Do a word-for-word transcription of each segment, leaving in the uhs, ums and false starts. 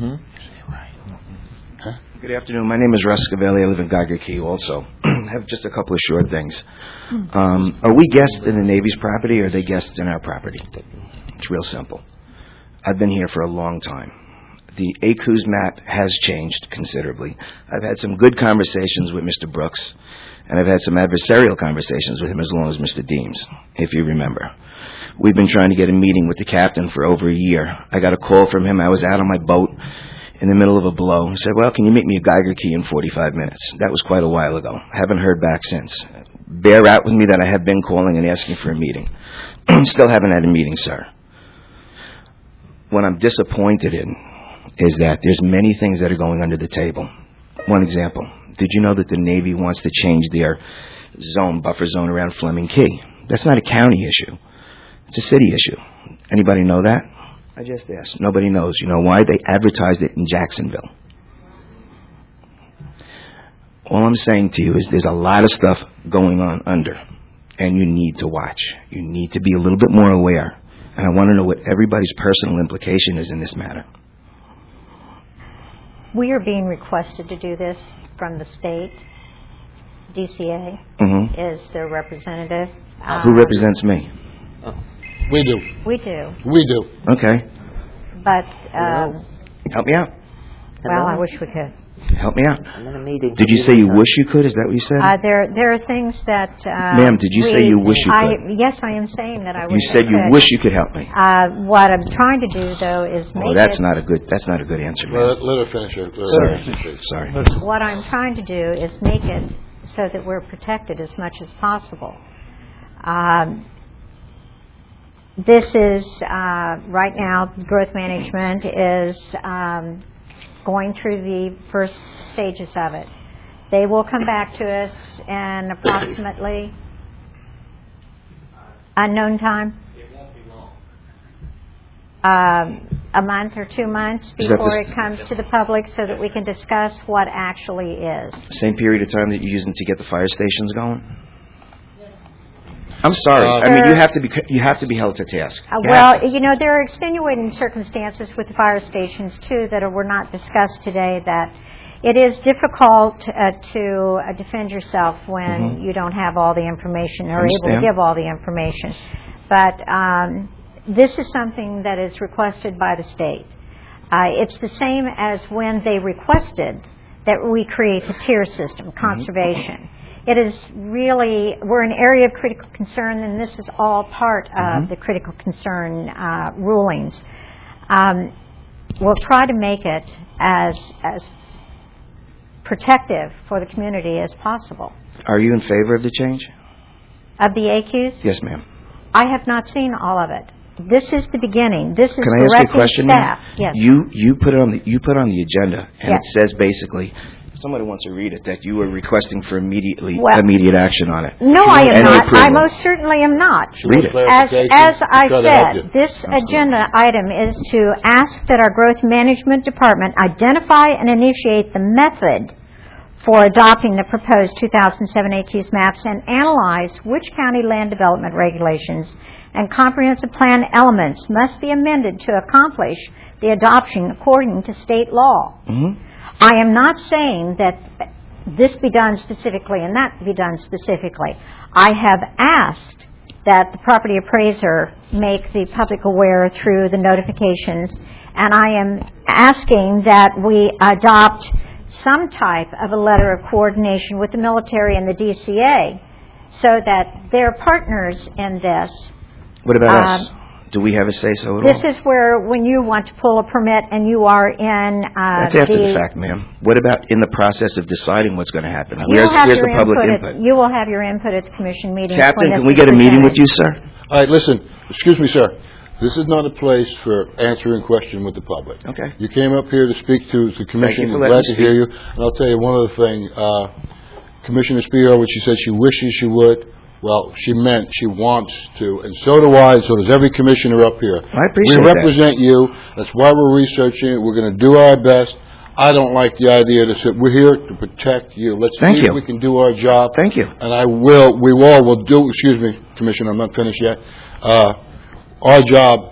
Mm-hmm. Huh? Good afternoon. My name is Russ Scavelli. I live in Geiger Key also. I have just a couple of short things. Um, are we guests in the Navy's property, or are they guests in our property? It's real simple. I've been here for a long time. The A C U S map has changed considerably. I've had some good conversations with Mister Brooks, and I've had some adversarial conversations with him as long as Mister Deems, if you remember. We've been trying to get a meeting with the captain for over a year. I got a call from him. I was out on my boat in the middle of a blow. He said, well, can you meet me at Geiger Key in forty-five minutes? That was quite a while ago. Haven't heard back since. Bear out with me that I have been calling and asking for a meeting. Still haven't had a meeting, sir. What I'm disappointed in is that there's many things that are going under the table. One example. Did you know that the Navy wants to change their zone, buffer zone around Fleming Key? That's not a county issue. It's a city issue. Anybody know that? I just asked. Nobody knows. You know why? They advertised it in Jacksonville. All I'm saying to you is there's a lot of stuff going on under, and you need to watch. You need to be a little bit more aware. And I want to know what everybody's personal implication is in this matter. We are being requested to do this from the state. D C A mm-hmm. is their representative. Uh, Who represents me? Oh. We do. We do. We do. Okay. But, um, help me out. Well, I wish we could. Help me out. I'm in a meeting. Did you say you wish you could? Is that what you said? Uh, there, there are things that. Uh, Ma'am, did you we, say you wish you I, could? Yes, I am saying that I wish. You said I you could. wish you could help me. Uh, what I'm trying to do, though, is make Oh, that's it, not a good. That's not a good answer, ma'am. Let, let her finish it. Let Sorry. her finish it. Sorry. What I'm trying to do is make it so that we're protected as much as possible. Um, this is uh, right now. Growth management is um, going through the first stages of it. They will come back to us in approximately unknown time. It won't be long. Um, a month or two months before the, it comes to the public, so that we can discuss what actually is. Same period of time that you're using to get the fire stations going. I'm sorry. Uh, I mean, you have to be you have to be held to task. Uh, You well, have to. you know, there are extenuating circumstances with the fire stations too that are, were not discussed today. That it is difficult uh, to uh, defend yourself when Mm-hmm. you don't have all the information or able to Understand. give all the information. But um, this is something that is requested by the state. Uh, it's the same as when they requested that we create the tier system, conservation. Mm-hmm. It is really, we're an area of critical concern, and this is all part of Mm-hmm. the critical concern uh, rulings. Um, we'll try to make it as as protective for the community as possible. Are you in favor of the change? Of the A Q S? Yes, ma'am. I have not seen all of it. This is the beginning. This is Can I ask you a directing question, staff. ma'am? Yes. You you put it on the you put on the agenda, and Yes. it says basically. Somebody wants to read it, that you were requesting for immediately Well, immediate action on it. No, I am Any not. approval. I most certainly am not. Read it. As, as I We've got to help you. said, this agenda item is to ask that our Growth Management Department identify and initiate the method for adopting the proposed two thousand seven A Q S maps and analyze which county land development regulations and comprehensive plan elements must be amended to accomplish the adoption according to state law. Mm-hmm. I am not saying that this be done specifically and that be done specifically. I have asked that the property appraiser make the public aware through the notifications, and I am asking that we adopt some type of a letter of coordination with the military and the D C A so that they're partners in this. What about Um, us? Do we have a say-so at This all? is where, when you want to pull a permit and you are in uh, That's after the fact, ma'am. What about in the process of deciding what's going to happen? You Where's, will have where's your the public input. input? At, you will have your input at the commission meeting. Captain, when can this we is get a meeting presented. with you, sir? All right, listen. Excuse me, sir. This is not a place for answering question with the public. Okay. You came up here to speak to the commission. for We're letting glad me to hear you. And I'll tell you one other thing. Uh, Commissioner Spiro, what she said she wishes she would, well, she meant she wants to, and so do I, and so does every commissioner up here. I appreciate We that. represent you. That's why we're researching it. We're going to do our best. I don't like the idea to say we're here to protect you. Let's Thank see you. if we can do our job. Thank you. And I will, we all will do, excuse me, Commissioner, I'm not finished yet. Uh, our job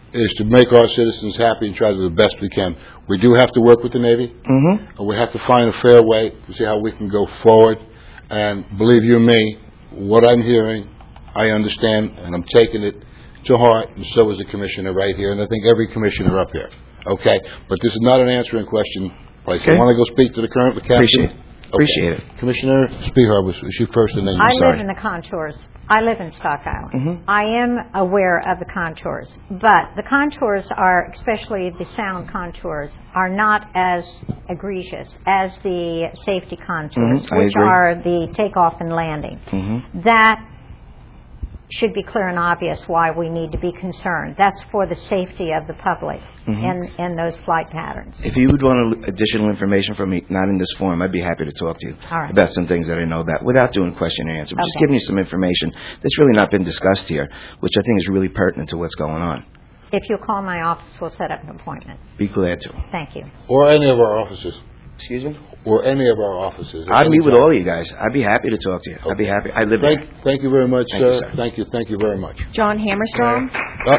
is to make our citizens happy and try to do the best we can. We do have to work with the Navy. Mm-hmm. And we have to find a fair way to see how we can go forward. And believe you me, what I'm hearing, I understand, and I'm taking it to heart, and so is the commissioner right here, and I think every commissioner up here. Okay? But this is not an answering question place. Okay. I want to go speak to the current captain. Appreciate it. Appreciate it. Commissioner Spehar was was you first, and then you. I Sorry. live in the contours. I live in Stock Island. Mm-hmm. I am aware of the contours, but the contours are, especially the sound contours, are not as egregious as the safety contours, Mhm, I which agree. are the takeoff and landing. Mm-hmm. That should be clear and obvious why we need to be concerned. That's for the safety of the public Mhm. in, in those flight patterns. If you would want additional information from me, not in this form, I'd be happy to talk to you All right. about some things that I know that without doing question and answer. But Just Okay. giving you some information that's really not been discussed here, which I think is really pertinent to what's going on. If you'll call my office, we'll set up an appointment. Be glad to. Thank you. Or any of our offices. Excuse me? Or any of our offices. at I'd any meet with time. all of you guys. I'd be happy to talk to you. I'd be happy. I live there. Thank, thank you very much, Thank you, sir. sir. Thank you, thank you very much. John Hammerstrom? Uh,